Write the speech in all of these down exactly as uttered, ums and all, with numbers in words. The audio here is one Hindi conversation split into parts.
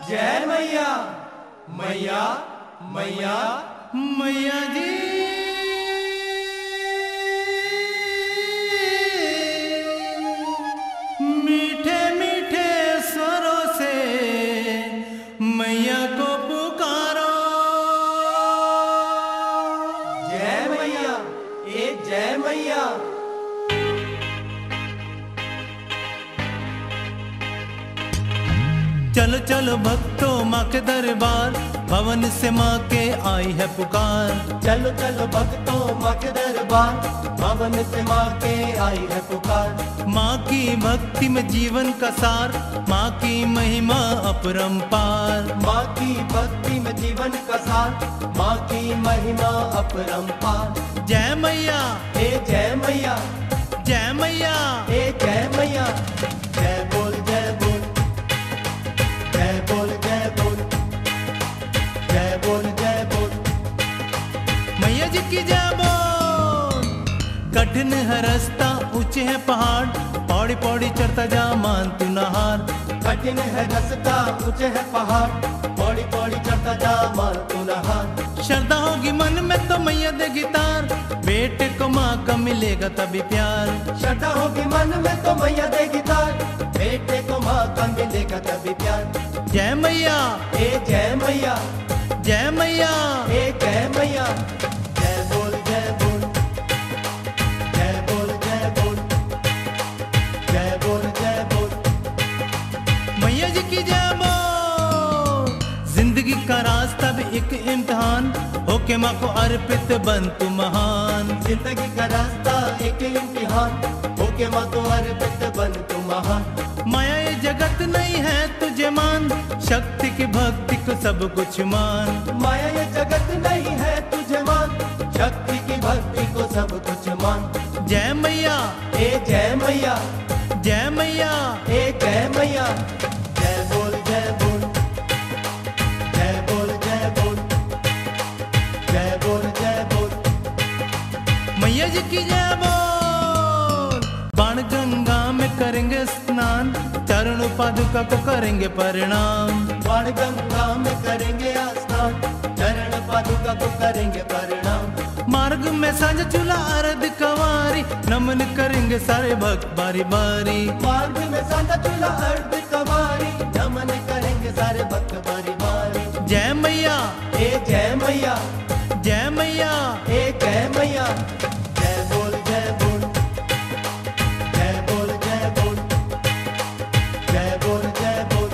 जय मैया मैया मैया मैया जी मीठे मीठे स्वरों से मैया को पुकारो। जय मैया ए जय मैया। चलो चलो भक्तों माँ के दरबार, भवन से माँ के आई है पुकार। चलो चलो भक्तों माँ के दरबार, भवन से माँ के आई है पुकार। माँ की भक्ति में जीवन का सार, माँ की महिमा अपरंपार। माँ की भक्ति में जीवन का सार, माँ की महिमा अपरंपार। जय मैया हे जय मैया, जय मैया हे जय मैया। जय बोल जय बोल, जय बोल जय बोल, जय बोल जय बोल। मैया जी की जय बोल। कठिन है रास्ता ऊंचे है पहाड़, पौड़ी पौड़ी चढ़ता जा मान तू नहार। कठिन है रास्ता ऊंचे है पहाड़, पौड़ी पौड़ी चढ़ता जा मान तू नहार। श्रद्धा होगी मन में तो मैया देगी तार, बेटे को माँ का मिलेगा तभी प्यार। श्रद्धा होगी मन में तो मैया देगी तार, बेटे को माँ का मिलेगा तभी प्यार। जय मैया हे जय मैया, जय मैया हे जय मैया। जय बोल जय बोल, जय बोल जय बोल, जय बोल जय बोल। मैया जी की जय बोल। जिंदगी का रास्ता भी एक इम्तिहान, होके माँ को अर्पित बन तू महान। जिंदगी का रास्ता एक इम्तिहान, होके माँ को अर्पित बन तू महान। माया ये जगत नहीं है तुझे मान, शक्ति की भक्ति को सब कुछ मान। माया ये जगत नहीं है तुझे मान, शक्ति की भक्ति को सब कुछ मान। जय मैया हे जय मैया, जय मैया हे जय मैया। जय बोल जय बोल, जय बोल जय बोल, जय बोल जय बोल। मैया जी की जय बोल। बाण गंगा में करेंगे स्नान, चरण पादुका को करेंगे प्रणाम। बाण गंगा में करेंगे स्नान, चरण पादुका को करेंगे प्रणाम। मार्ग में सांझ चूल्हा अर्ध कवारी, नमन करेंगे सारे भक्त बारी बारी। मार्ग में सांझ चूल्हा अर्ध कवारी, नमन करेंगे सारे भक्त बारी बारी। जय मैया हे जय मैया, जय मैया हे जय मैया। जय बोल जय बोल, जय बोल जय बोल, जय बोल जय बोल।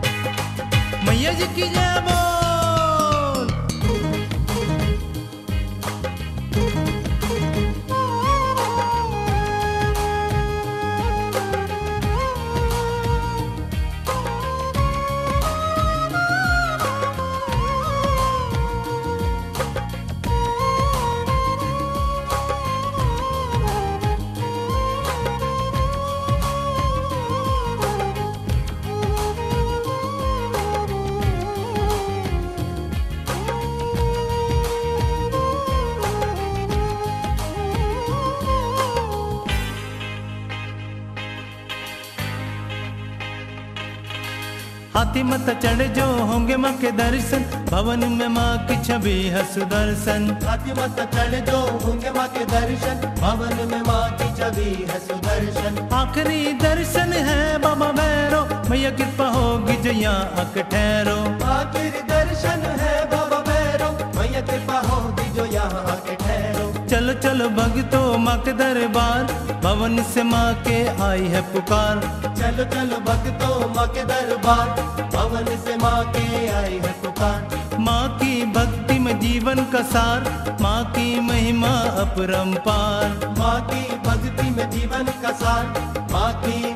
मैया जी की जय बोल। हाथी मत चढ़ जो होंगे माँ के दर्शन, भवन में माँ की छवि है सुदर्शन। हाथी मत चढ़ जो होंगे माँ के दर्शन, भवन में माँ की छवि है सुदर्शन। आखिरी दर्शन है बाबा भैरो, मैया कृपा होगी जो यहाँ आके ठहरो। आखिरी दर्शन है बाबा भैरो, मैया कृपा होगी जो यहाँ आके ठहरो। चलो चलो भक्तों माँ के दरबार, भवन से माँ के आई है पुकार। चलो चलो भक्तों माँ के दरबार, भवन से माँ के आई है पुकार। माँ की भक्ति में जीवन का सार, माँ की महिमा अपरंपार। माँ की भक्ति में जीवन का सार, माँ की